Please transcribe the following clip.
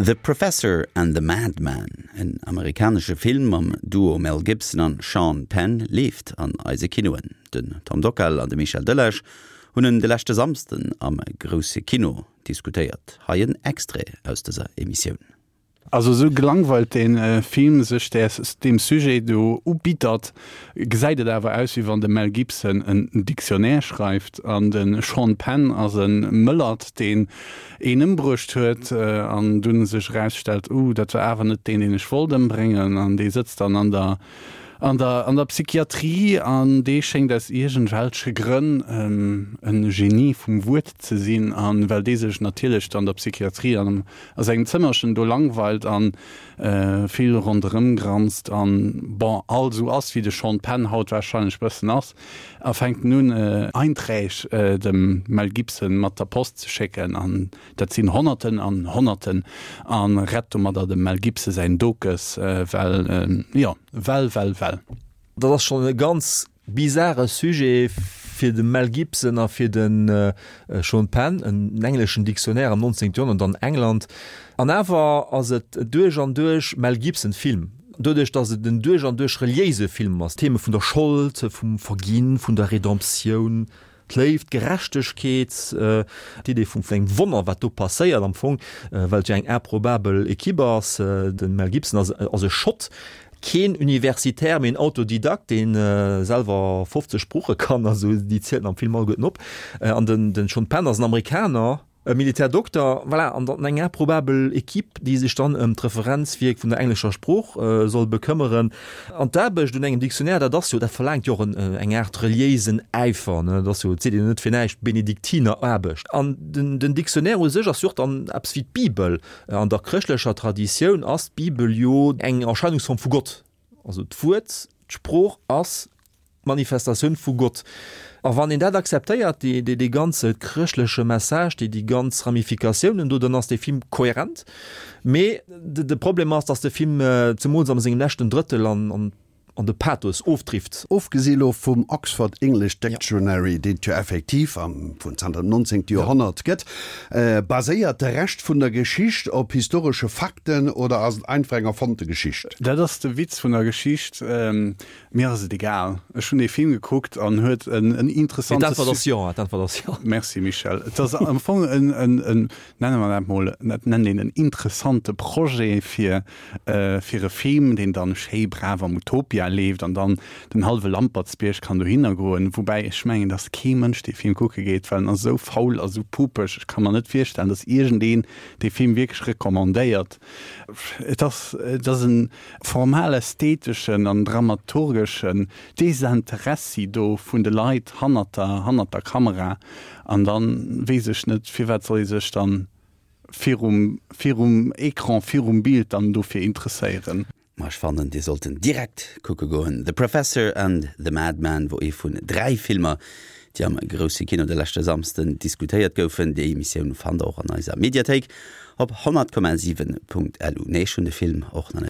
The Professor and the Madman, en amerikanische Film am Duo Mel Gibson an Sean Penn lieft an eise Kinoen. Den Tom Dockel an de Michel Delage hunnen de lächte Samsten am grosse Kino diskutiert. Haien Extré aus dieser Emission. Also so gelangweilt den Film sech dem Sujet do ubietet, gesäidet awer aus wie wann de Mel Gibson en Diktionär schreift an den Sean Penn as en Mëllert den ëmbrucht huet an dunnen sech rausstel, dat war awer net den ech Folden bringen, an de sitzt dann an der Psychiatrie an dee schenkt ass egent wälsche Grënn en Genie vum Wut ze sinn an well dé sech natilech an der Psychiatrie an ass eng Zimmerchen do langweilt an viel rondëm granzt an also ass wie de schon Penn haut wahrscheinlich bëssen ass fängt nun einträich dem Mel Gibson mat der Post ze checken an dat sinn Honnerten an Retto mat dat dem Mel Gibson se Dokes well. Dat schon e ganz bizarre Sujet fir den Mel Gibson a fir den Sean Penn, en englischen Diktionär am 19. Jahrhundert an England. An awer ass et duech an duech Mel Gibson Film. Dodech dats et den duech an duech reliise Film ass Theme vun der Schuld, vum Verginn, vun der Redemption, läuft Gerechtigkeit, die Idee vum eng Wonner, wat du passéiert am Fong, weil eng improbabel Ekibers den Mel Gibson as e Schott. Kein universitär mit Autodidakt, den selber 50 Spruche kann, also die zählen am Film mal gut op. An den schon Penn als Amerikaner, Militärdoktor, voilà, an eng probabel Ekipp, die sich dann Referenzwirk von der englischer Spruch soll bekümmern. An da bist du engen Diktionär, das verlangt jo eng reliesen Eifer, das net vielleicht Benediktiner erbecht. An den Diktionär sech sucht an abs wie Bibel an der christlicher Tradition as Bibel jo eng Erscheinungsform vu Gott. Also d'Furt, Spruch as Manifestation vu Gott. A wann in dat akzeteiert die ganze christlesche Message, die ganz Ramifikationen, du dann hast de Film kohärent. Me de Problem ist, dass der Film zum am segem nächten Drittel an de Pathos auftrifft. Aufgesilo vum Oxford English Dictionary, den ja effektiv am 19. Jahrhundert geht, baséiert der Recht vun der Geschicht op historische Fakten oder as Einfränger von der Geschichte. Das ist der Witz von der Geschichte. Mir ist es egal. Ich habe den Film geguckt und hört ein interessantes... Merci, Michel. Das ist am Anfang ein interessantes Projekt für einen Film, den dann schön brav am Utopia lebt und dann den halbe Lampertsbiersch kann du hingehen. Wobei ich meine, dass kein Mensch den Film gucken geht, weil er so faul, also pupisch, kann man nicht vorstellen, dass irgendjemand den Film wirklich rekommandiert. Das ist ein formal ästhetischen und dramaturgischen Desinteresse do von den Leuten hinter der Kamera und dann weiß ich nicht, für was soll ich sich dann für Ekran, für Bild dann dafür interessieren. Ich fand, die sollten direkt gucken gehen. The Professor and the Madman, wo ich von 3 Filmen, die am grossen Kino der letzten Samsten diskutiert goufen, die Emission fand auch an unserer Mediathek auf 100,7.lu. Nee, schon der Film auch noch nicht.